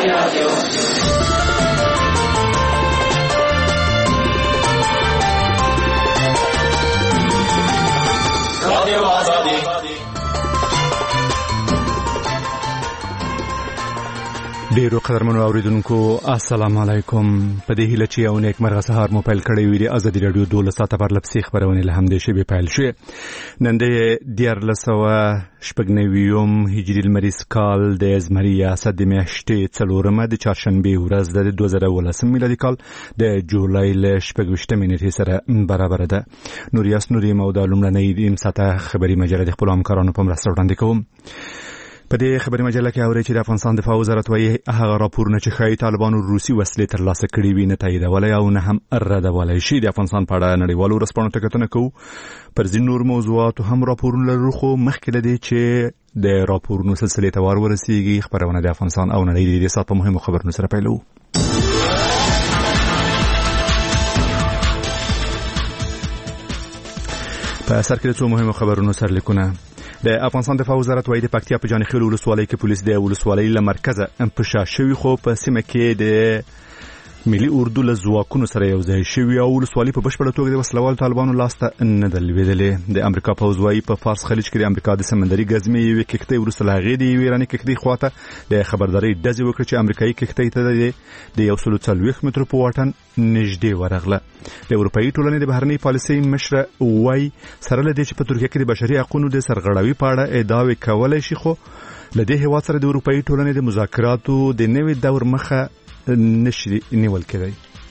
ډیرو قدرمنو اوریدونکو السلام علیکم. په دې هیله چې یو نیک مرغه سهار مو پیل کړی وي. ازادي رادیو 12 ساعته پر لپسې خبرونه له همدې شی به پیل شي. نن د 1490 هجری المریز کال د زمری ریاست د میاشتې 4 د چهارشنبه ورځ د 2019 میلادي کال د جولای ل 28 نیټې سره برابر ده. نوریاس نوري مودا لومړنۍ د ساعته خبري مجله د خپل همکارانو په مرسته وړاندې کوم. په دې خبري مجله کې اوري چې د افغانستان دفاع وزارت وايي هغه راپورونه چې ښایي طالبانو روسي وسلې ترلاسه کړې وي نه تاییدولای او نه هم ردولای شي. د افغانستان په اړه نړیوالو ورځپاڼو ته کتنه کوو. پر ځینو نور موضوعاتو هم راپورونه لرو، خو مخکې له دې چې د راپورونو سلسلې ته ور ورسیږي خبرونه د افغانستان او نړۍ د سات په مهمو خبرونو سره پیلوو. په سر کې څو مهمو خبرونو سرلیکونه. د افغانستان دفاع وزارت وايي د پکتیا په جانخیل ولسوالۍ کې پولیس د ولسوالۍ له مرکزه انفشا شوی، خو په سیمه کې د ملي اردو له ځواکونو سره یو ځای شوی او ولسوالۍ په بشپړه توګه د وسلوالو طالبانو لاسته نه ده لوېدلې. د امریکا پوځ وايي په فارس خلیج کې د امریکا د سمندري ګزمې یوې کښتۍ وروسته له هغې د یوې ایراني کښتۍ خواته د خبردارۍ ډزې وکړې چې امریکایي کښتۍ ته د 140 مترو په واټن نږدې ورغله. د اروپایي ټولنې د بهرنۍ پالیسۍ مشره وايي سره له دې چې په ترکیه کې د بشري حقوقو د سرغړاوي په اړه ادعاوې کولای شي، خو له دې هېواد سره د اروپایي ټولنې د مذاکراتو د نوي دور مخه نشي نیول کېدای.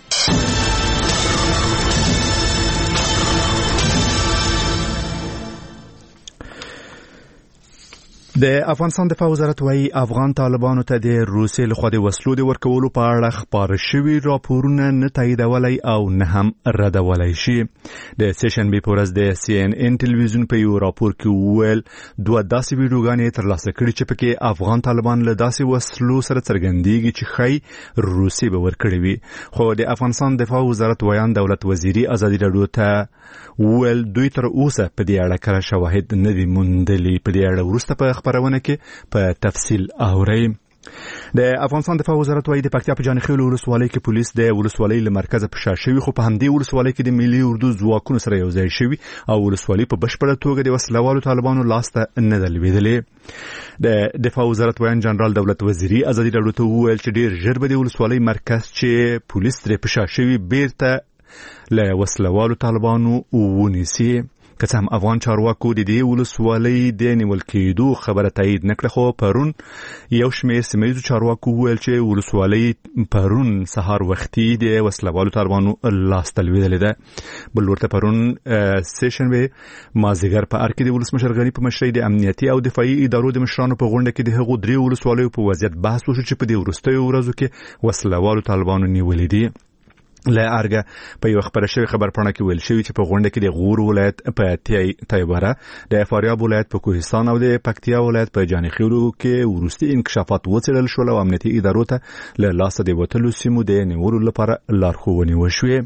د افغانستان دفاع وزارت وايي افغان طالبانو ته د روسي لخوا د وسلو د ورکولو په اړه خبر شوي راپورونه نه تاییدولای او نه هم ردولای شي. د سیشنبه په ورځ د CNN ټلویزیون په یو راپور کې ویل دوه داسې ویډیوګانې ترلاسه کړي چې پکې افغان طالبان له داسې وسلو سره څرګندېږي چې ښایي روسي به ورکړي وي. خو د افغانستان دفاع وزارت ویان دولت وزیري ازادي رادیو ته ویل دوی تر اوسه په دې اړه کله شواهد نه دي موندلي. په دې اړه وروسته په خبرونه کې په تفصیل اورئ. د افغانستان دفاع وزارت وايي د پکتیا په جانخیل ولسوالۍ کې پولیس د ولسوالۍ له مرکزه فشار شوی، خو په همدې ولسوالۍ کې د ملي اردو ځواکونو سره یو ځای شوی او ولسوالۍ په بشپړه توګه د وسلوالو طالبانو لاسته نه ده لوېدلې. د دفاع وزارت ویان جنرال دولت وزیري ازادي رادیو ته وویل چې ډیر ژر به د ولسوالۍ مرکز چې پولیس ترې فشار شوی بیرته له وسلوالو طالبانو ونیسي. که څه هم افغان چارواکو د دې ولسوالۍ د نیول کېدو خبره تایید نه کړه، خو پرون یو شمېر سیمه ییزو چارواکو وویل چې ولسوالۍ پرون سهار وختي د وسلوالو طالبانو لاسته لوېدلې ده. بل ورته پرون سیشنبه مازدیګر په ار کې د ولسمشر غني په مشرۍ د امنیتي او دفاعي ادارو د مشرانو په غونډه کې د هغو درې ولسوالیو په وضعیت بحث وشو چې په دې وروستیو ورځو کې وسلوالو طالبانو نیولې دي. له ارګه په یو خبره شوی خبرپاڼه کې ویل شوی چې په غونډه کې د غور ولایت په تایبره، د فاریاب ولایت په کوهستان او د پکتیا ولایت په جانخیلو کې وروستي انکشافات وڅېړل شول او امنیتي ادارو ته له لاسه د وتلو سیمو د نیولو لپاره لارښوونې وشوې.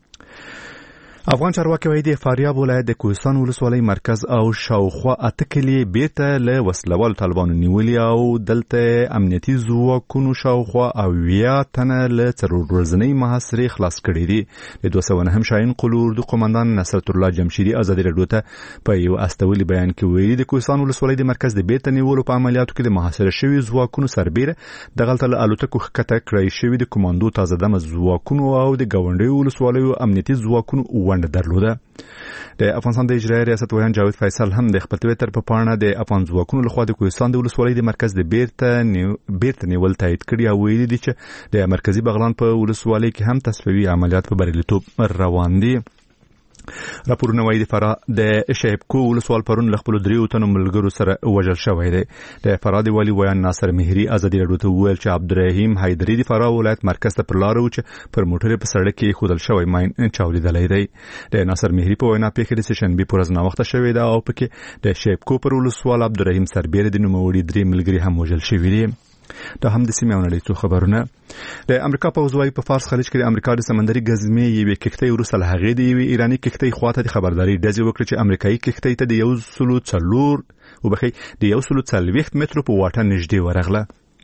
افغان چارواکي وايي د فاریاب ولایت د کوهستان ولسوالۍ مرکز او شاوخوا 8 کلي بیرته له وسلوالو طالبانو نیولي او دلته امنیتي ځواکونو شاوخوا 80 تنه له 4 ورځنۍ محاصرې خلاص کړي دي. د 209 شاهین قلو اردو قومندان نصرت الله جمشیدي ازادي رادیو ته په یو استولي بیان کې ویلي د کوهستان ولسوالۍ د مرکز د بیرته نیولو په عملیاتو کې د محاصره شوي ځواکونو سربیره د غلطه له الوتکو ښکته کړی شوي د کمانډو تازه دمه ځواکونو او د ګاونډیو ولسوالیو امنیتي ځواکونو ونډه درلوده. د افغانستان د اجرایي ریاست ویان جاوید فیصل هم د خپل تویتر په پاڼه د افغان ځواکونو لخوا د کوهستان د ولسوالۍ د مرکز د بیرته نیول تایید کړي او ویلي دي چې د مرکزی بغلان په ولسوالۍ کې هم تصفیوي عملیات په بریالیتوب روان دي. راپورونه وايي د فراه د شیبکو ولسوال پرون له خپل 3 تنو ملګرو سره وژل شوی دی. د فراه د والی ویان ناصر مهری ازادي رادیو ته ویل چې عبدالرحیم حیدری د فراه ولایت مرکز ته پر لار و چې پر موټر په سړک کې خودل شوی ماین چاودیدلی دی. د ناصر مهری په وینا پیښه د سشنبه پر ورځ ناوخته شوې ده او پکې د شیبکو پر ولسوال عبدالرحیم سربیره د نوموړي 3 ملګري هم وژل شوي دي. دا هم د سیمې او نړۍ څو خبرونه. د امریکا پوځ وايي په فارس خلیج کې د امریکا د سمندري ګزمې یوې کښتۍ وروسته له هغې د یوې ایراني کښتۍ خواته د خبردارۍ ډزې وکړې چې امریکایي کښتۍ ته د 140 مترو په واټن نږدې ورغله.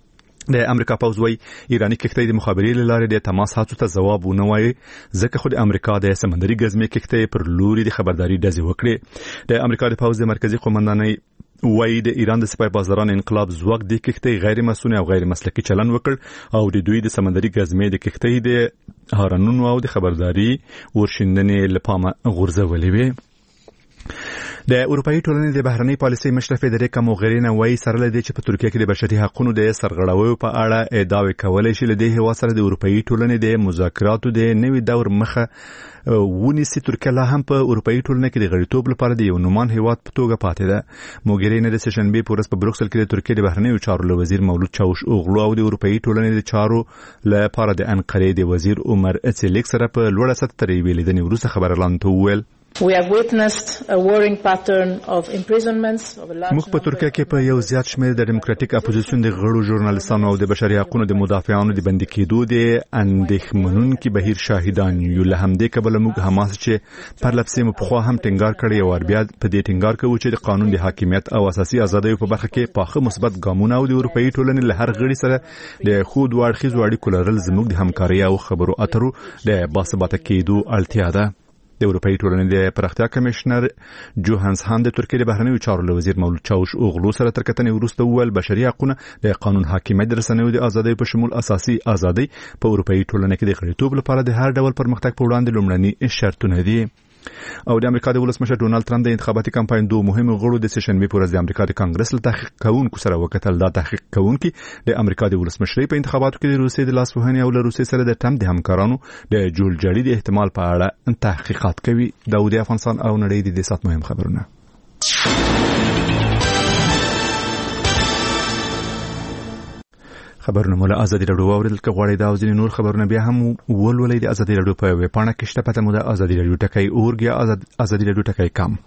د امریکا پوځ وایي ایرانی کښتۍ د مخابرې لارې د تماس هڅو ته ځواب ونه وایي ځکه خو د امریکا د سمندري ګزمې کښتۍ پر لوري د خبرداري ډزې وکړې. د امریکا د پوځ د مرکزی قومندانۍ وایي د ایران د سپای بازاران انقلاب ځواک د کښتۍ غیر مسؤل او غیر مسلکي چلن وکړ او د دوی د سمندري ګزمې د کښتۍ د هارنونو او د خبرداري ورشندنې لپاره غورځولې وي. د اروپאי ټولنې د بهرنۍ پالیسۍ مشر فدریکا موغرینی وایي سره لدی چې په ترکیه کې د بشري حقوقو د سرغړاویو په اړه ادعاوې کولای شي لدی هوا سره د اروپאי ټولنې د مذاکراتو د نوي دور مخه ونیسي. ترکیه لا هم په اروپאי ټولنه کې د غړیتوب لپاره د یو نومان هیواد په توګه پاتې ده. موغرینی د سشنبه په ورځ په بروکسل کې د ترکیه د بهرنیو چارو وزیر مولود چاوش اوغلو او د اروپאי ټولنې د چارو لپاره د انقرې د وزیر عمر اتسلیک سره په لوړه سطح ترې ویلیدنې وروسته خبرلاندو ویل We have witnessed a worrying pattern of imprisonments of a large موږ په ترکیه کې په یو زیات شمېر د ډیموکراټیک اپوزیشن د غړو ژورنالیستانو او د بشري حقوقو د مدافعانو د بندي کېدو د اندېښمنونکي بهیر شاهدان یو. له همدې کبله موږ حماس چې پر لپسې مو په خوا هم ټینګار کړی او بیا په دې ټینګار کوي چې د قانون د حاکمیت او اساسي ازادیو په برخه کې پاخه مثبت ګامونه او د اروپאי ټولنې له هر غړي سره د خود واړخیزو اړیکو لرل زموږ د همکارۍ او خبرو اترو د باثباته کېدو اړتیا ده. د اروپאי ټولنې د پراختیا کمشنر جوهانس هان د ترکیه د بهرنیو چارو وزیر مولود چاوش اوغلو سره تر کتنې وروسته وویل بشري حقوقونه د قانون حاکمیت د رسنیو د ازادۍ په شمول اساسي ازادۍ په اروپאי ټولنه کې د غړیتوب لپاره د هر ډول پرمختګ په وړاندې لومړني شرطونه دي. او د امریکا د ولسمشر ډونالد ټرمپ د انتخاباتي کمپاین دوه مهمو غړو د سشنبه په ورځ د امریکا د کانګرس له تحقیق کوونکو سره وکتل. دا تحقیق کوونکي د امریکا د ولسمشرۍ په انتخاباتو کې د روسیې د لاسوهنې او له روسیې سره د ټرمپ د همکارانو د جوړجاړي د احتمال په اړه تحقیقات کوي. داود افغانستان او نړۍ د دې سات مهم خبرونه. خبرونه مولا ازادي رادیو اوریدل کغواړی دا ځینې نور خبرونه بیا هم ولولې د ازادي رادیو په ویب پاڼه کې شته. پته مو د ازادي رادیو ټکی اورګیا ازادي رادیو ټکی کام.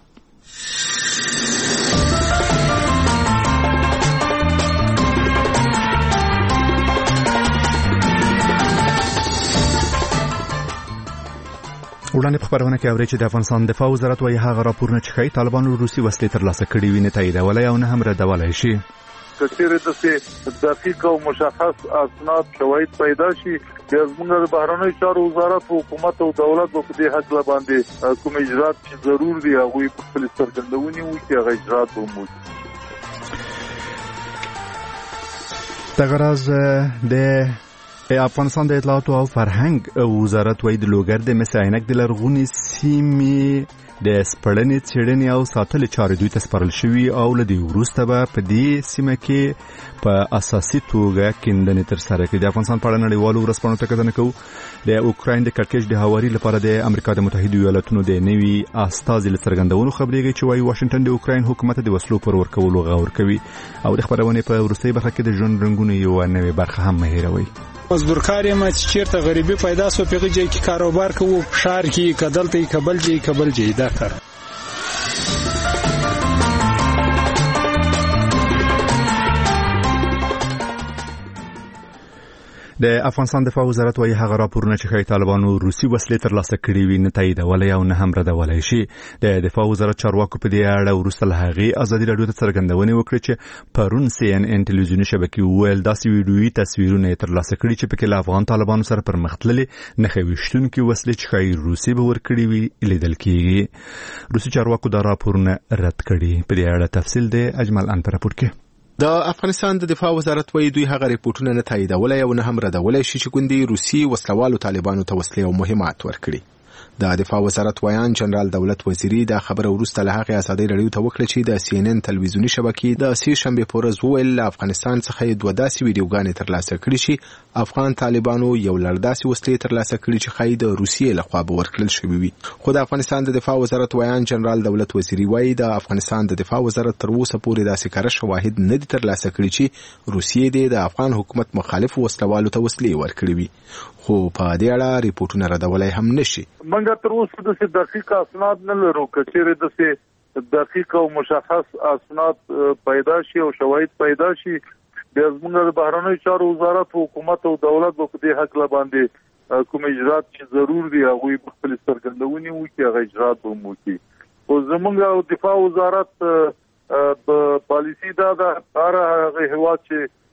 وړاندې په خبرونه کې اوري چې د افغانستان دفاع وزارت وايي هغه راپورونه چې ښایي طالبانو روسي وسلې ترلاسه کړې وي نه تاییدولای او نه هم ردولای شي. کثیر د دقیق او مشخص اسناد شواهد پیدا شي چې زموږ د بهرنیو چارو وزارت حکومت او دولت په دې حق باندې کوم اجرات چې ضرور دي هغه په خپل څرګندونې وکړي چې هغه اجرات وموږي. تغراز د افغانستان د اطلاعات او فرهنګ وزارت وایي د لوګر د مساینک د لرغونی سیمې د سپړنې څېړنې او ساتل چارې دوی ته سپارل شوي او له دې وروسته به په دې سیمه کې په اساسي توګه کیندنې ترسره کړي. د افغانستان په اړه نړیوالو ورځپاڼو ته کتنه کوو. د اوکراین د کړکېچ د هواري لپاره د امریکا د متحده ایالاتونو د نوي استازي له څرګندونو خبرېږي چې وايي واشنگټن د اوکراین حکومت د وسلو پر ورکولو غور کوي او د خبرونې په وروستۍ برخه کې د ژوند رنګونو یو نوې برخه هم مهیروي. مزدورکار یم چې چیرته غریبي پیدا سو پیغه جای کې کاروبار کوو شهر کې کدلته کبل جای دا کار. د افغانستان دفاع وزارت وايي هغه راپورونه چې ښایي طالبانو روسي وسلې ترلاسه کړې وي نه تاییدولای او نه هم ردولای شي. د دفاع وزارت چارواکو په دې اړه وروسته له هغې ازادي رادیو ته څرګندونې وکړې چې پرون CNN ټلویزیوني شبکې وویل داسې ویډیويي تصویرونه یې ترلاسه کړي چې پکې له افغان طالبانو سره پرمختللې نښې ویشتونکي وسلې چې ښایي روسي به ورکړي وي لیدل کېږي. روسي چارواکو دا راپورونه رد کړي. په دې اړه تفصیل د اجمل ان پر راپور کې. د افغانستان د دفاع وزارت وایي دوی هغه ریپورتونه نه تاییدولای او نه هم ردولای شي چې ګوندي روسي وسلوالو طالبانو ته وسلې او مهمات ورکړي. د دفاع وزارت ویان جنرال دولت وزیری د خبره ورسته له هغه ازادي رادیو ته وکړه چې د CNN ټلویزیوني شبکې د سې شنبه په ورځ ویل افغانستان څخه دوه داسې ویډیوګانې ترلاسه کړې چې افغان طالبانو یو لړداسې وسلې ترلاسه کړې چې خای د روسیې لخوا به ورکړل شوې وي. خو د افغانستان د دفاع وزارت ویان جنرال دولت وزیری وایي د افغانستان د دفاع وزارت تر اوسه پورې داسې کار شواهد نه دي ترلاسه کړي چې روسیې د افغان حکومت مخالف وسلوالو ته وسلې ورکړي وي. خو په دې اړه ریپورتونه ردولای هم نشي. منګه تر اوسه د دقیق اسناد نه لرو کچېره د دقیق او مشخص اسناد پیدا شي او شواهد پیدا شي د زموږ د بهرنیو چارو وزارت حکومت او دولت په دې حق باندې کوم اجرات چې ضرور دي هغه په خپل څرګندونې وکړي هغه اجرات وموکي. او زموږ دفاع وزارت په پالیسی دا د هغه هوا چې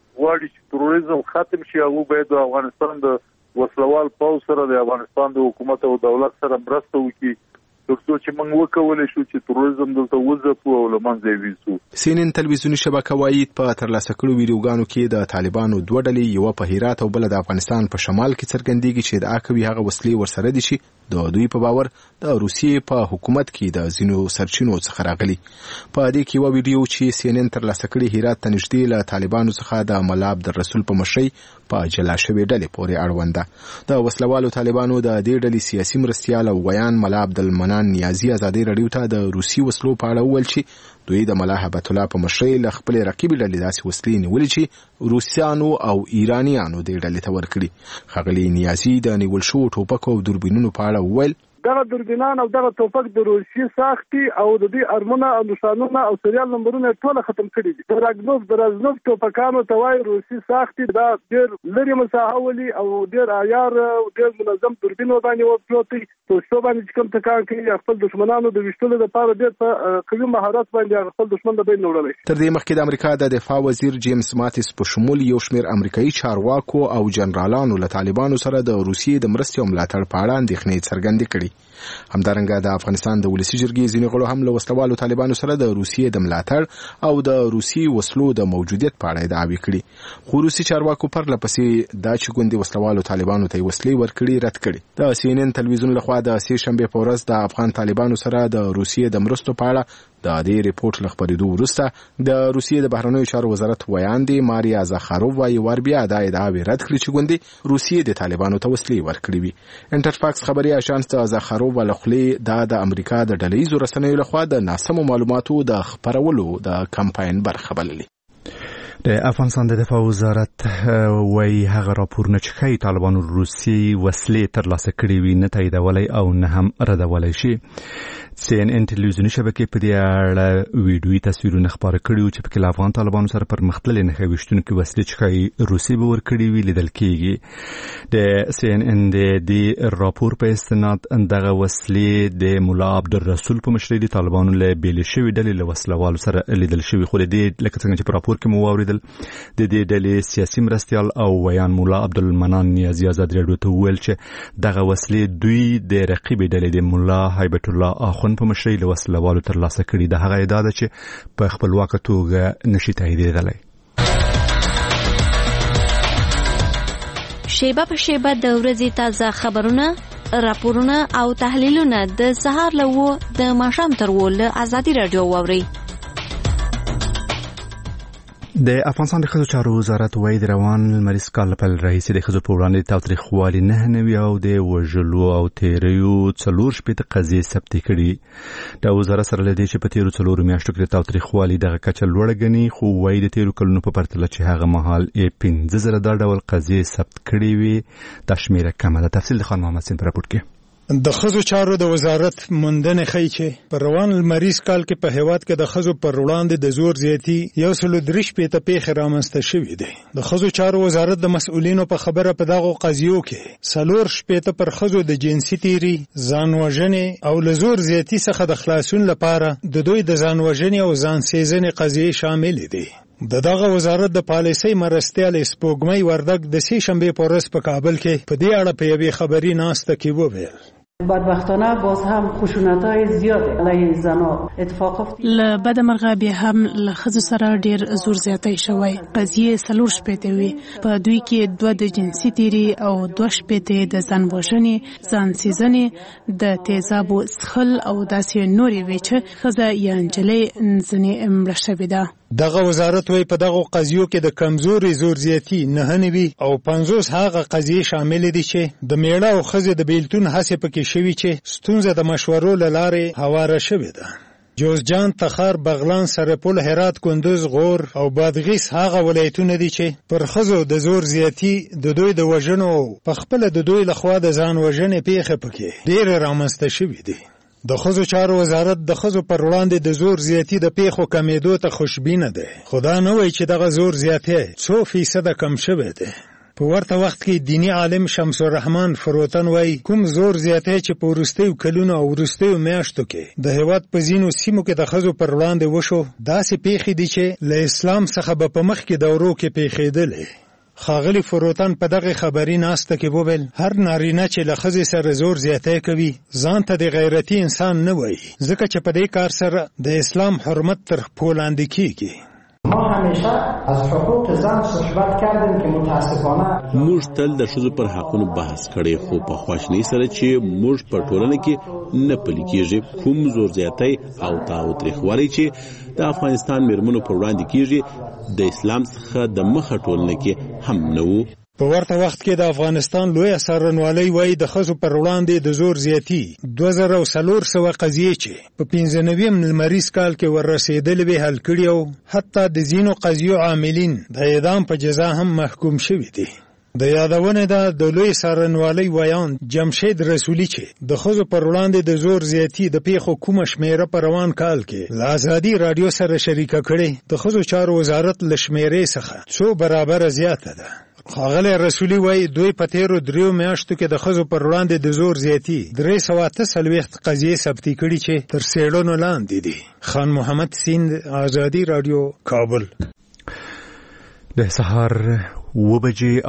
غواړي چې تروریزم ختم شي او باید د افغانستان د وسلوال پوځ سره د افغانستان د حکومت او دولت سره مرسته وکړي ترڅو چې موږ وکولای شو چې تروریزم دلته وځو او له منځه یوسو. CNN تلویزیونی شبکه وایي په ترلاسه کړو ویډیوګانو کې د طالبانو دوه ډلې، یو په هرات او بل د افغانستان په شمال کې څرګندېږي چې ادعا کوي هغه وسلې ورسره دي چې د دوی په باور د روسیې په حکومت کې د ځینو سرچینو څخه راغلي. په دې کې یو ویډیو چې CNN ترلاسه کړی هرات ته نږدې له طالبانو څخه د ملا عبدالرسول په مشرۍ په جلا شوې ډلې پورې اړوند ده. د وسلوالو طالبانو د دې ډلې سیاسي مرستیال او ویان ملا عبدالمنان نیازي ازادي رادیو ته د روسي وسلو په اړه وویل چې دوی د ملا هبت الله په مشرۍ له خپل رقیب ډلې داسې وسلې نیولې چې روسیانو او ایرانیانو دې ډلې ته ورکړي. ښاغلي نیازي د نیول شوو ټوپکو او دوربینونو په اړه وویل دغه دوربینان او دغه توپک د روسیې ساختي او د دې ارمونه او نشانونه او سریال نمبرونه ټول ختم کړي دي. د رازنوف توپکانو ته وایي روسي ساختي، دا ډېر لري مساحه ولي او ډېر عیار او ډېر منظم دوربین باندې وپروتي تاسو باندې چې کوم تکان کوي خپل دشمنانو د وشتلو لپاره ډېر په قوي مهارت باندې خپل دشمن د بین وړلای. تر دې مخکې د امریکا د دفاع وزیر جیمز ماتیس په شمول یو شمېر امریکایي چارواکو او جنرالانو له طالبانو سره د روسیې د مرستې او ملاتړ په اړه اندېښنې څرګندې کړي. همدارنګه د افغانستان د ولسی جرګې ځینې غړو هم له وسلوالو طالبانو سره د روسیې د ملاتړ او د روسي وسلو د موجودیت په اړه ادعاوې کړي. خو روسي چارواکو پر لپسې دا چې ګوندې وسلوالو طالبانو ته وسلې ورکړي رد کړي. د CNN تلویزیون لخوا د سې شنبه په ورځ د افغان طالبانو سره د روسیې د مرستو په اړه د دې ریپورت له خبرېدو وروسته د روسیې د بهرنیو چارو وزارت ویاندې ماریا زاخاروف وايي وربیا دا ادعاوې رد کړي چې ګوندې روسیې د طالبانو ته وسلې ورکړي وي. انټرفاکس خبري اژانس د زاخاروف ولخلې د امریکا د ډلهیزو رسنیو لخوا د ناسمو معلوماتو د خپرولو د کمپاین برخه بللې. د افغانستان د دفاع وزارت وایي هغه راپورونه چې ښایي طالبانو روسي وسلې ترلاسه کړې وي نه تاییدولی او نه هم ردولی شي. CNN تلویزیونی شبکې په دې اړه ویډیویي تصویرونه خپاره کړي وو چې پکې له افغان طالبانو سره پر مختللې نښې ویشتونکي وسلې چې ښایي روسي به ورکړي وي لیدل کېږي. د CNN د دې راپور په استناد دغه وسلې د ملا عبدالرسول په مشرۍ د طالبانو له بېلې شوې ډلې له وسلوالو سره لیدل شوي. خو د دې لکه څنګه چې په راپور کې مو واورېدل د دې ډلې سیاسي مرستیال او ویان ملا عبدالمنان نیازي ازادي راډیو ته وویل چې دغه وسلې دوی د رقیبې ډلې د ملا هیبت الله اخوند په مشرۍ له وسلوالو ترلاسه کړي. د هغه ادعا ده چې په خپلواکه توګه نشي تاییدېدلی. شیبه په شیبه د ورځې تازه خبرونه، راپورونه او تحلیلونه د سهار له 9 د ماښام تر 10 له ازادي راډیو واورئ. د افغانستان د ښځو چارو وزارت وایي د روان لمریز کال له پیل راهیسې د ښځو په وړاندې تاوتریخوالي 9 نوي او د وژلو او تیریو 4 شپېته قضیې ثبت کړي. د وزارت سره له دې چې په تیرو 4 میاشتو کې د تاوتریخوالي دغه کچه لوړه ګڼي، خو وایي د تیرو کلونو په پرتله چې هغه مهال 15,000 دا ډول قضیې ثبت کړي وي دا شمېره کمه ده. تفصیل د خان محمد سین په راپورټ کې. د ښځو چارو د وزارت موندنې ښیي چې په روان لمریز کال کې په هیواد کې د ښځو پر وړاندې د زور زیاتي 133 پیښې رامنځته شوې دي. د ښځو چارو وزارت د مسؤلینو په خبره په دغو قضیو کې 4 پر ښځو د جنسي تیري، ځان وژنې او له زور زیاتي څخه د خلاصون لپاره د دوی د ځان وژنې او ځان سیزنې قضیې شامل دي. دغه وزارت د پالیسۍ مرستیال سپوږمۍ وردګ د سې شنبې په ورځ په کابل کې په دې اړه په یوې خبري ناسته کې وویل بدبختانه باز هم خشونت‌های زیاد علیه زنان اتفاق افتاد. له بده مرغه بیا هم له ښځو سره ډیر زور زیاتی شوی. قضیې 4 شپېته وي، په دوی کې 2 د جنسي تیري او 2 شپېته د ځان وژنې، ځان سیزنې، د تیزابو څښل او داسې نورې وي چې ښځه یا نجلۍ ځنې مړه شوې ده. دغه وزارت وی په دغه قضیو کې د کمزوري زور زیاتی 9 وي او 50 هغه قضیې شامل دي چې د میړه او ښځې د بیلتون هڅې پکې شوي چې ستونزه د مشورو له لارې هواره شوې ده. جوزجان، تخار، بغلان، سرپل، هرات، کندوز، غور او بادغیس هغه ولایتونه دي چې پر ښځو د زور زیاتی د دوی د وژنو په خپل د دوی لخوا د ځان وژنې پیښې پکې ډېر رامنځته شوي دي. د ښځو چارو وزارت د ښځو پر وړاندې د زور زیاتی د پیښو کمیدو ته خوشبینه ده، خو دا نه وایي چې دغه زور زیاتی 100% کم شوی دی. په ورته وخت کې دینی عالم شمس الرحمن فروتن وای کوم زور زیاته چې په وروستیو کلونو او وروستیو میاشتو کې د هیواد په ځینو سیمو کې د ښځو پر وړاندې وشو داسې پیښې دي چې له اسلام څخه به په مخکې دورو کې پیښېدلې. خاغلی فروتن په دغه خبري ناسته کې وویل هر نارینه چې له ښځې سره زور زیاته کوي ځان ته د غیرتي انسان نه وایي ځکه چې په دې کار سره د اسلام حرمت تر پښو لاندې کیږي. ما همیشه از حقوق زن صحبت کردیم که متاسفانه موږ تل د ښځو پر حقونو بحث کړی خو په خواشنۍ سره چې موږ په ټولنه کې نه پلي کېږي کوم زور زیاتی او تاوتریخوالی چې د افغانستان میرمنو پر وړاندې کېږي د اسلام څخه د مخه ټولنه کې هم نه وو. په ورته وخت کې د افغانستان لوی څارنوالۍ وایي د ښځو پر وړاندې د زور زیاتی 2400 قضیې چې په 95 لمریز کال کې ورسېدلې به حل کړي او حتی د ځینو قضیو عاملین د اعدام په جزا هم محکوم شوي دي. د یادونه ده د لوی څارنوالۍ ویان جمشید رسولي چې د ښځو پر وړاندې د زور زیاتی د پیښو کومه شمیره په روان کال کې له ازادي رادیو سره شریکه کړي د ښځو چارو وزارت له شمیرې څخه 2 برابر زیاته ده. خاغلی رسولي وایي دوی په تیرو 3 میاشتو کې د ښځو پر وړاندې د زور زیاتی 348 قضیې ثبتې کړي چې تر څېړنو لاندې دي. خان محمد سیند، ازادي رادیو، کابل. د سهار 7:14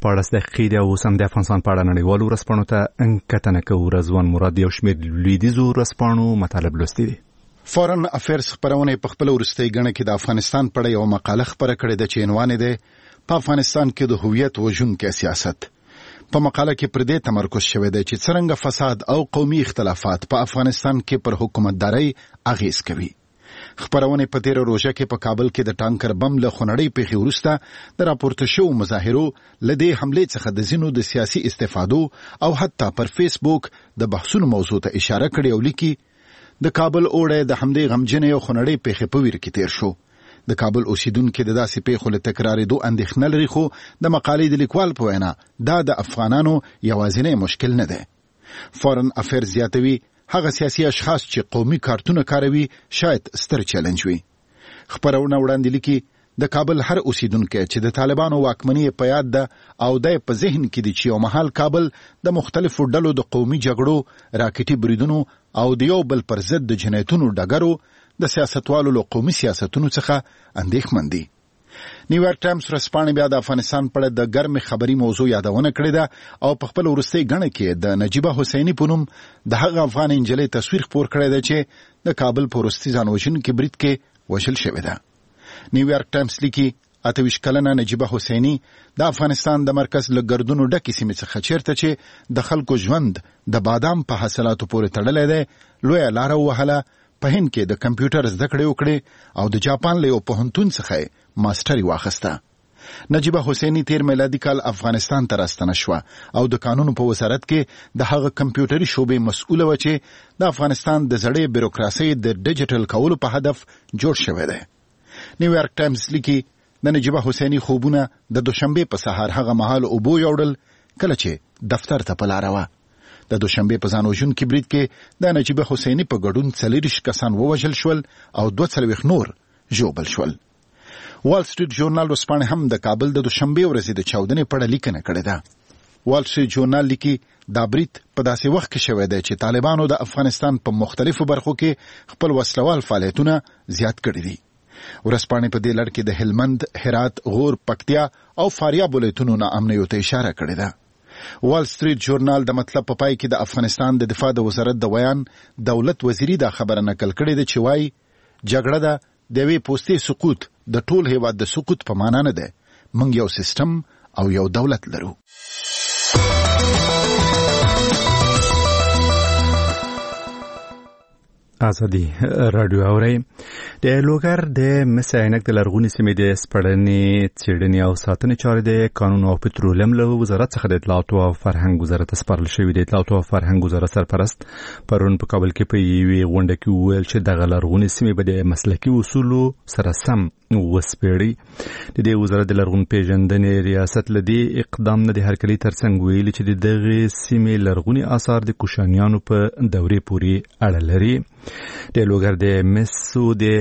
دقیقې او سم د افغانستان په اړه نړیوالو ورځپاڼو ته کتنه کوو. رضوان مراد یو شمېر لویدیځو ورځپاڼو مطالب لوستي دي. فورن افیرز خبرونه په خپل وروستۍ غڼه کې د افغانستان په اړه یو مقاله خبره کړې ده چې عنوان یې په افغانستان کې د هویت وژونکي سیاست. په مقاله کې پر دې تمرکز شوی دی چې څنګه فساد او قومي اختلافات په افغانستان کې پر حکومتدارۍ اغیز کوي. خبرونه په تیر روزه کې په کابل کې د ټانکر بم له خونړۍ پیښې وروسته د راپورته شو مظاهرو لدې حمله څخه د زینو د سیاسي استفادو او حتی پر فیسبوک د بحثونو موضوع ته اشاره کړې او لیکي د کابل اوړه د حمله غمجنې او خونړۍ پیښې په ویر کې تیر شو. د کابل اوسیدونکو د داسې پیښو له تکرارېدو اندېښنه لري خو د مقالې د لیکوال په وینا دا د افغانانو یوازینی مشکل نه دی. فورن افیر زیاتوي هغه سیاسي اشخاص چې قومي کارتونه کاروي شاید ستر چیلنج وي. خبرونه وړاندې لیکي د کابل هر اوسیدونکو چې د طالبانو واکمنۍ په یاد ده او د په ذهن کې دي چې یو مهال کابل د مختلفو ډلو د قومي جګړو راکټي بریدونو او د یو بل پر ضد د جنایتونو ډګرو د سیاستوالو له قومي سیاستونو څخه اندېښمن دي. نیویارک ټایمز ورځپاڼه بیا د افغانستان په اړه د ګرمې خبري موضوع یادونه کړې ده او په خپل وروستۍ غڼه کې د نجیبه حسینی په نوم د هغه افغان انجلۍ تصویر خپور کړی دی چې د کابل په وروستي ځانوژونکي برید کې وژل شوې ده. نیویارک ټایمز لیکي 28 کلنه نجیبه حسینی د افغانستان د مرکز له ګردونو ډکې سیمې څخه چیرته چې د خلکو ژوند د بادام په حاصلاتو پورې تړلی دی لویه لاره ووهله په هند کې د کمپیوټر زده کړې وکړې او د جاپان له یو پوهنتون څخه ماستري واخیسته. نجیبه حسینی تیر میلادي کال افغانستان ته راستنه شوه او د قانونو په وزارت کې د هغه کمپیوټري شوبې مسؤله و چې د افغانستان د زړې بیروکراسۍ د ډیجیټل کولو په هدف جوړ شوی دی. نیویارک ټایمز لیکي د نجیبه حسینی خوبونه د دوشنبه په سهار هغه مهال اوبو یوړل کله چې دفتر ته په لاره وه. د دوشنبه په ځانوژونکي برید کې د نجیبه حسینی په ګډون 40 کسان ووژل شول او 42 نور ژوبل شول. وال سټریټ ژورنال ورځپاڼه هم د کابل د دوشنبه ورځې د چاودنې په اړه لیکنه کړې ده. وال سټریټ ژورنال لیکي دا برید په داسې وخت کې شوی دی چې طالبانو د افغانستان په مختلفو برخو کې خپل وسلوال فعالیتونه زیات کړي دي. ورځپاڼه په دې لړ کې د هلمند، هرات، غور، پکتیا او فاریاب ولایتونو ناامنیو ته اشاره کړې ده. وال سټریټ ژورنال د مطلب په پای کې د افغانستان د دفاع د وزارت د ویان دولت وزیری دا خبره نقل کړې ده چې وایي جګړه ده د یوې پوستې سقوط د ټول هیواد د سقوط په معنا نه ده. موږ یو سیستم او یو دولت لرو. ازادي رادیو اوري د لوګر د مساینک د لرغونی سیمې د سپړنې څېړنې او ساتنې چارې د قانون او پټرولیم له وزارت څخه د اطلاعات او فرهنګ وزارت سپارل شوې. د اطلاعات او فرهنګ وزارت سرپرست پرون په کابل کې په یوې غونډه کې وویل چې دغه لرغونی سیمې به د مسلکي اصولو سره سم وسپېړي. د دې وزارت د لرغون پیژندنې ریاست لدی اقدام نه د هرکلي ترڅنګ ویلي چې دغه سیمې لرغونی آثار د کوشانیانو په دورې پورې اړه لري. د لوګر د مسو د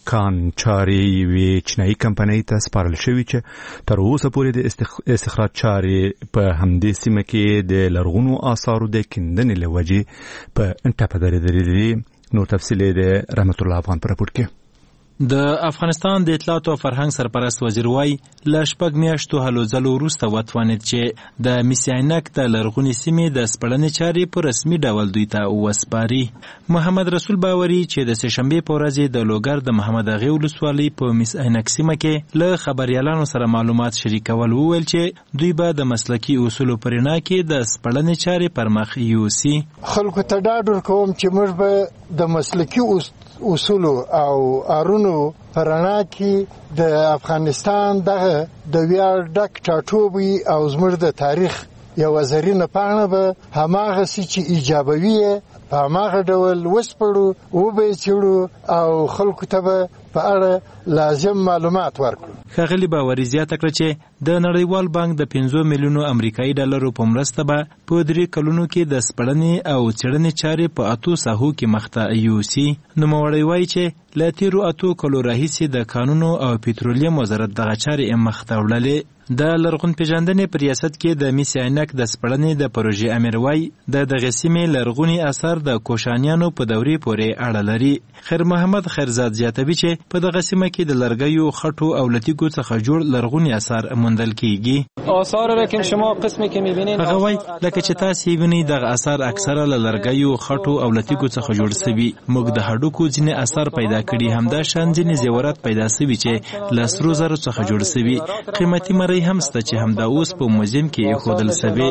کان چاري وی چینایي کمپنۍ ته سپارل شوی چې تر اوسه پورې د استخراج چارې په همدې سیمه کې د لرغونو آثارو د کیندنې لوجې په ټاپه درېدلې. نور تفصیل د رحمت الله افغان پر راپور کې. د افغانستان د اطلاعات او فرهنګ سرپرست وزیر وای ل شپږ میاشتو هلو ځلو وروسته وتوانید چې د میسعینک د لرغونې سیمې د سپړنې چارې په رسمي ډول دوی ته وسپاري. محمد رسول باوري چې د سهشنبې په ورځ د لوګر د محمد اغې ولسوالۍ په میسعینک سیمه کې له خبريالانو سره معلومات شریکول وویل چې دوی به د مسلکي اصولو پرنا کې د سپړنې چارې پر مخ یوسي. خلکو ته ډاډ ورکوم چې موږ به د مسلکي اصولو او ارونو پرانا کې د افغانستان دغه د ویاړ ډک ټاټوبي او زموږ د تاریخ یو زرینه پاڼه به هماغه چې ایجابوي په هماغه ډول وسپړو وبېچړو او خلکو ته به په اړه لازم معلومات ورکړو. ښاغلي باوري زیاته کړه چې د نړیوال بانک د 5 میلیونو امریکایي ډالرو په مرسته به په 3 کلونو کې د سپړنې او څېړنې چارې په 8 ساحو کې مخته یوسي. نوموړی وایي چې له تیرو 8 کلو راهیسې د قانونو او پټرولیم وزارت دغه چارې مخته وړلې. د لرغون پیژندنې په ریاست کې د میسعینک د سپړنې د پروژې امیر وای د دغه سیمې لرغوني اثار د کوشانیانو په دورې پورې اړه لري. خیر محمد خیرزاد زیاتوي چې په دغه سیمه کې د لرګیو خټو او لتیګو څخه جوړ لرغوني اثار موندل کیږي. آثار را که شما قسمی که می‌بینید هغه وای لکه چې تاسو وینئ دغه اثار اکثره له لرګیو خټو او لتیګو څخه جوړ شوي. موږ د هډوکو ځینې اثار پیدا کړي، همدا شان ځینې زیورات پیدا شوي چې له سرو زرو څخه جوړ شوي. قیمتي مری هم شته چې همدا اوس په موزیم کې ایښودل شوی.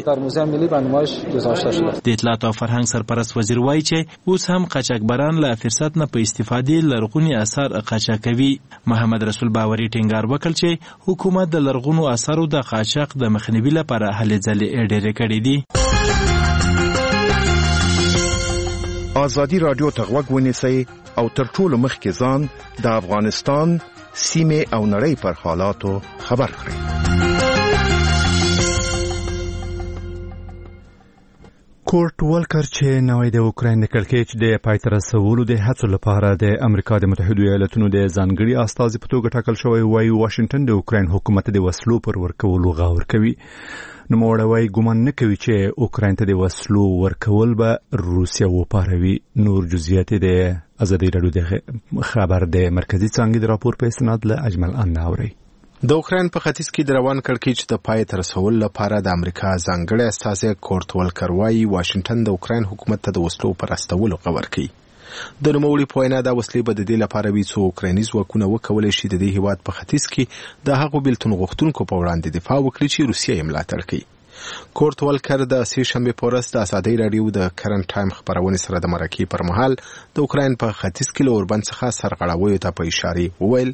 د اطلاعات او فرهنګ سرپرست وزیر وایي چې اوس هم قاچاقبران له فرصت نه په استفادې لرغوني اثار قاچاقوي. محمد رسول باوري ټینګار وکړ چې حکومت د لرغونو اثارو د قاچاق د مخنیوي لپاره هلې ځلې ډېرې کړې دي. ازادي رادیو ته غوږ ونیسئ او تر ټولو مخکې ځان د افغانستان سیمې او نړۍ پر حالاتو خبر کړئ. کورټ ولکر چې نوې د اوکراین د کړکېچ د پای ته رسولو د هڅو لپاره د امریکا د متحده ایالاتونو د ځانګړي استازي په توګه ټاکل شوی وایي واشنگټن د اوکراین حکومت د وسلو پر ورکولو غور کوي. نوموړی وایي ګومان نه کوي چې اوکراین ته د وسلو ورکول به روسیه وپاروي. نور جزئیات د ازادي راډیو د خبر د مرکزی څانګې د راپور په اسناد له اجمل ان اوري. د اوکراین په ختیځ کې د روان کړکېچ د پای ته رسولو لپاره د امریکا ځانګړي استازی کورټ ولکر وایي واشنگټن د اوکراین حکومت ته د وسلو پر استولو غور کوي. د نوموړي په وینا دا وسلې به د دې لپاره وي چې اوکرایني ځواکونه وکولای شي د دې هیواد په ختیځ کې د هغو بیلتون غوښتونکو په وړاندې دفاع وکړي چې روسیه یې ملاتړ کوي. کورټ ولکر د سهشنبه په ورځ د ازادي راډیو د کرنٹ ټایم خبرونه سره د مرکې پر مهال د اوکراین په ختیځ کې له اوربند څخه سرغړاویو ته په اشاره وویل.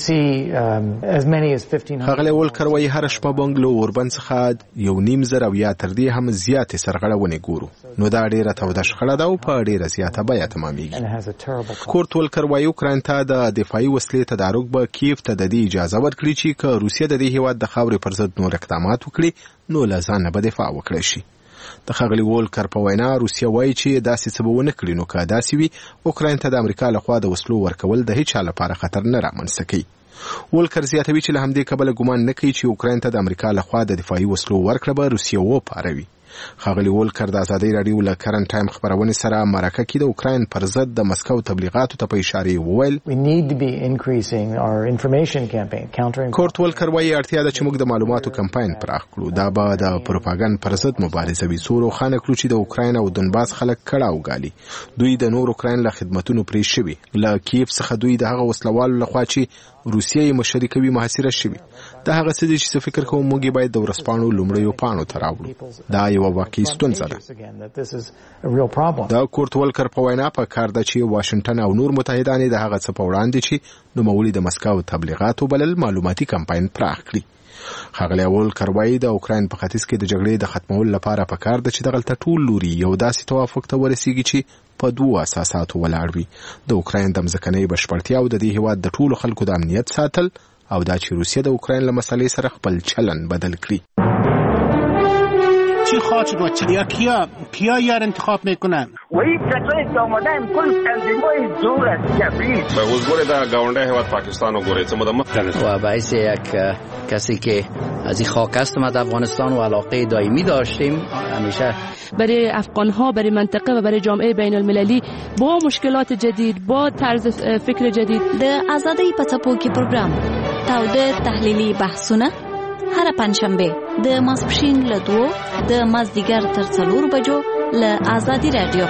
هغه ولکر وایي هر شپه بنګ له اوربند څخه 1.5 او یا تر دې هم زیاتې سرغړاونې ګورو. نو دا ډیره توده شخړه ده او په ډیره زیاته بیه تمامېږي. کورټ ولکر وایي اوکراین ته د دفاعي وسلې تدارک به کیف ته د دې اجازه ورکړي چې که روسیه د دې هیواد د خاورې پر ضد نور اقدامات وکړي نو لازم به دفاع وکړي شي. د خغلی وولکر په وینا روسیه وایي چې داسې څه به ونه کړي نو که داسې وي اوکراین ته د امریکا لخوا د وسلو ورکول د هیڅ چا لپاره خطر نه رامنځته کوي. وولکر زیاتوي چې له همدې کبله ګمان نه کوي چې اوکراین ته د امریکا لخوا د دفاعي وسلو ورکړه به روسیه وپاروي. خغلی وولکر د ازادي راډیو له کرنٹ ټایم خبرونه سره مرکه کې د اوکراین پر ضد د مسکو تبلیغاتو ته په اشاره وویل. کورټ ولکر وایي اړتیا ده چې موږ د معلوماتو کمپاین پراخ کړو. دا به د پروپاګاندا پر ضد مبارزه وي. څو روښانه کړو چې د اوکراین او دونباس خلک کړه وګالي. دوی د نور اوکراین له خدماتونو پرې شوي. له کیف څخه دوی د هغه وسلوالو لخوا چې روسیه یې مشري کوي محاصره شوي. دا هغه څه دي چې فکر کوم موږ باید د ورسپانو لومړیو پاڼو ته راوړو. دا یو واقعي ستونزه ده. دا کورټ ولکر په وینا په کار ده چې واشنگټن او نور متحدان د هغه څه په وړاندې چې نوموړي د مسکو تبلیغاتو بلل معلوماتي کمپاین پراخ کړي. خغلی ولکر وایي د اوکراین په ختیځ کې د جګړې د ختمولو لپاره په کار ده چې دغلته ټول لوري یو داسې توافق ته ورسیږي چې په 2 اساساتو ولاړ وي. د اوکراین د ځمکنۍ بشپړتیا او د دې هیواد د ټولو خلکو د امنیت ساتل او دا چې روسیه د اوکراین له مسلې سره خپل چلن بدل کړي. چی خواهد شد و کیا یار انتخاب میکنن و این کسایی که آمدن کل تنظیم‌های دور از جبریل به حضور در گاونده هیواد پاکستان و گوریت و باعث یک کسی که از این خاک است ما در افغانستان و علاقه دائمی داشتیم همیشه برای افغان‌ها، برای منطقه و برای جامعه بین المللی با مشکلات جدید، با طرز فکر جدید. د آزادۍ په څپو کې پروګرام تاوده تحلیلي بحثونه هر پنځشنبه د ماسپښین له 2 د مازدیګر تر 4 بجو له آزادي رادیو.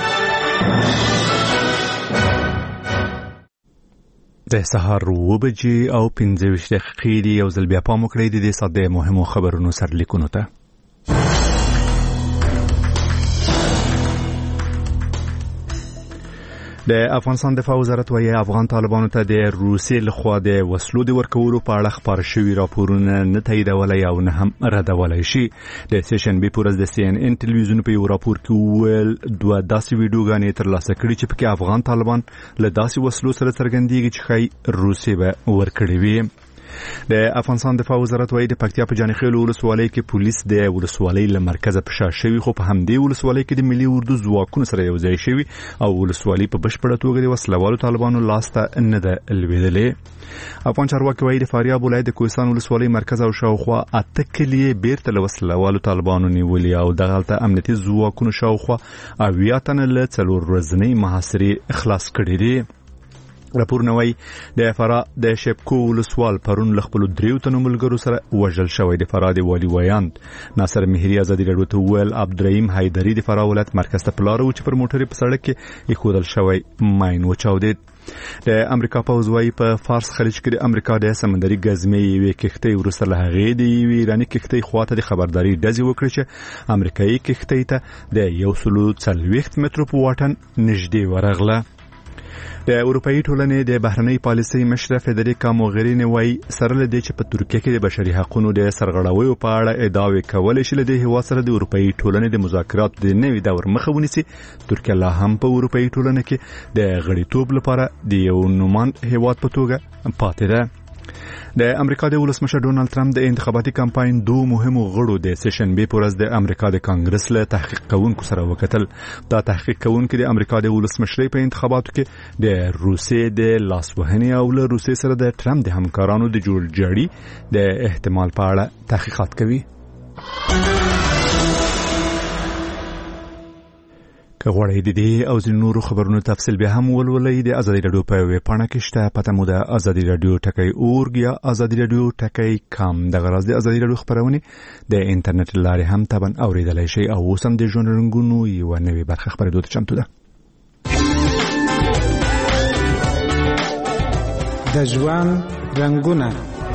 د سهار 9 بجې او 15 دقیقې دی. یو ځل بیا پام وکړئ د دې ساعت د مهمو خبرونو سرلیکونو ته. د افغانستان دفاع وزارت وايي افغان طالبانو ته د روسیې لخوا د وسلو د ورکولو په اړه خبر شوي راپورونه نه تاییدولای او نه هم ردولای شي. د سیشنبې په ورځ د CNN ټلویزیون په یو راپور کې ویل دوه داسې ویډیوګانې ترلاسه کړي چې پکې افغان طالبان له داسې وسلو سره څرګندېږي چې ښایي روسیې به ورکړي وي. د افغانستان دفاع وزارت وايي د پکتیا په جانخیل ولسوالۍ کې پولیس د ولسوالۍ له مرکزه په شا شوی، خو په همدې ولسوالۍ کې د ملي اردو ځواکونو سره یو ځای شوی او ولسوالۍ په بشپړه توګه د وسلوالو طالبانو لاسته نه ده لوېدلې. افغان چارواکي وايي د فاریاب ولایت د کوهستان ولسوالۍ مرکز او شاوخوا 8 کلیې بیرته له وسلوالو طالبانو نیولې او دغلته امنیتي ځواکونو شاوخوا 80 تنه له 4 ورځنۍ محاصرې خلاص کړي دي. راپور نووي د فرا د شپکو ولسوال پرون ل خپل 3 تنو ملګرو سره وژل شوی. د فرا د والی ویاند ناصر مهری ازادي راډیو ته ویل عبدالرحیم حیدری د فرا ولایت مرکز ته پلارو چې پر موټر په سړک کې یخودل شوی ماین وچاودید. د امریکا پوځ وايي په فارس خلیج کې د امریکا د سمندري ګزمې یوې کښتۍ ورسره له هغې د یوې ایراني کښتۍ خواته د خبرداري ډزې وکړې چې امریکایي کښتۍ ته د 140 مترو په واټن نږدې ورغله. د اروپאי ټولنې د بهرنۍ پالیسۍ مشره فدریکا موغرینی وايي سره لدې چې په ترکیه کې د بشري حقوقو د سرغړاویو په اړه ادعاوې کولې چې لدې هیوا سره د اروپאי ټولنې د مذاکراتو د نوي دور مخه ونیسي. ترکیه لا هم په اروپאי ټولنه کې د غړیتوب لپاره د یو نوماند هیواد په توګه پاتې ده. د امریکا د ولسمشر ډونالد ټرمپ د انتخاباتي کمپاین 2 مهمو غړو د سیشنبې په ورځ د امریکا د کانګرس له تحقیق کوونکو سره وکتل. دا تحقیق کوونکي د امریکا د ولسمشرۍ په انتخاباتو کې د روسیې د لاسوهنې او له روسیې سره د ټرمپ د همکارانو د جوړجاړي د احتمال په اړه تحقیقات کوي. که غواړئ د دې او ځینو نورو خبرونو تفصیل بیا هم ولولئ د ازادي راډیو په ویب پاڼه کې شته. پته مو ده ازادي راډیو .org یا ازادي راډیو .com. دغه راز د ازادي راډیو خبرونه د انټرنیټ لارې هم تابع اوریدلای شئ او اوس هم د ژوند رنګونو یو نوې برخه خبرېدو ته چمتو ده. د ژوند رنګونه.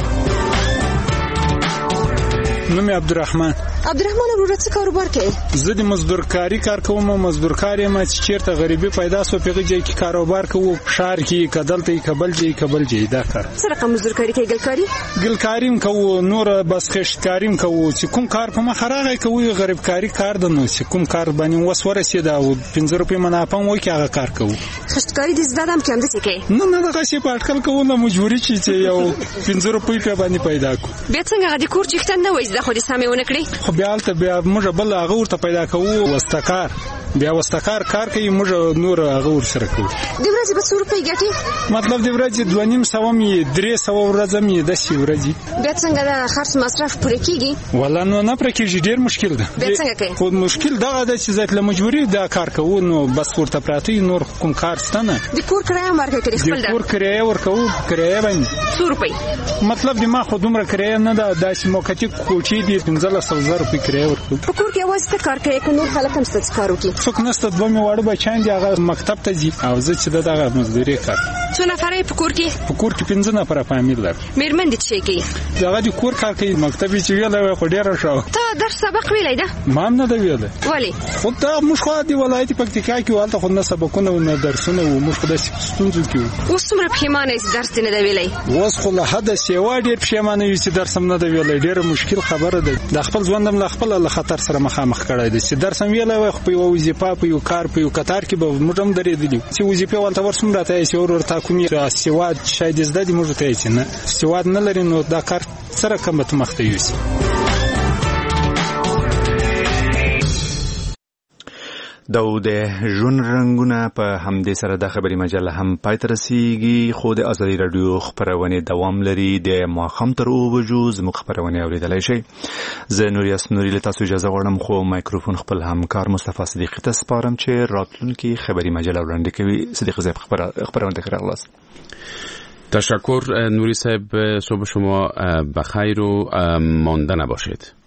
نوم عبدالرحمن ورور څه کاروبار کوي؟ زه د مزدورکاری کار کوم. مزدورکاری ما چې چیرته غریبي پیدا سو پیغه ځای کې کاروبار کوم، شهر کې کدلته کبل ځای دا کار. څه رقم مزدورکاری کوي؟ ګلکاریم کوو، نور بس خشتکاریم کوو. چې کوم کار په مخ راغی کوي غریبکاری کار د نو چې کوم کار باندې وسوره سي دا 15 روپۍ منافع مو کې هغه کار کوو. خشتکاری د زدادم کې هم څه کوي؟ نه دغه شی په اټکل کوو نه مجبوري چې یو 15 روپۍ په باندې پیدا کو. بیا څنګه د کور چښتن نه وای د خو دې سمې ونه کړی؟ خو بیا موږ بل هغه ورته پیدا کوو واستکار. بیا واستکار کار کوي، موږ نور هغه ور سره کوو. د ورځې په 100 روپۍ ګټي؟ مطلب د ورځې 2.5 می 300 ورځې می د سی ورځې. بیا څنګه د خرڅ مصرف پوره کیږي؟ ولا نه پوره کیږي، ډیر مشکل ده. بیا څنګه کوي؟ خو مشکل دغه د چې ذات له مجبوري دا کار کوو نو بس ورته پراتی نور کوم کار ستنه. د کور کرایه مارکه کړی خپل ده؟ د کور کرایه ورکوو، کرایه باندې 100 روپۍ. مطلب د ما خو دومره کرایه نه ده، داسې موقتی کوټې دي 15,000 روپۍ کرایه ورکوو. په کور کې اواز ته کار کوي، کو نور خلک هم ست کار کوي؟ څوک نسته، دوه می واړه بچان دي هغه مکتب ته ځي او زه چې دغه مزدوري کار. څو نفر په کور کې؟ په کور کې 15 نفر فامیل لري. میرمن دې څه کوي؟ هغه د کور کار کوي، مکتب چې ویلای خو ډیر شو. ته درس سبق ویلای ده؟ ما نه دی ویلای. ولی؟ خو دا موږ خو د ولایت پکتیکا کې ولته خو نه سبقونه نه درسونه و موږ خو د ستونزو کې. اوس څومره پښیمانه یې درس نه دی ویلای؟ اوس خو له حد سیوا ډیر پښیمانه یې چې درس هم نه دی ویلای. ډیر مشکل خبره ده. د خپل ژوندم له خپل له خطر سره مخامخ کړای دي چې درس هم ویلای خو په یو وظیفه په یو کار په یو قطار کې به موږ هم درېدلی چې وظیفه ولته ورسوم راته چې ورته کومي سیوا شاید زده دي موږ ته چې نه سیوا نه لري نو دا کار سره کوم ته مخته یوسي. د ژوند رنگونه په همدې سره د خبري مجله هم پای ته رسیږي خو د ازادي رادیو خبرونه دوام لري د ماښام تر 2 بجو زموږ خبرونه اوریدلای شي. زه نوریاس نوري له تاسو اجازه غواړم خو مایکروفون خپل همکار مصطفی صدیقی ته سپارم چې راتلونکي خبري مجله وړاندې کوي. صدیق زیب خبرونه تکرارلاست. تشکر نوری صاحب، صبح شما بخیر و مانده نباشید.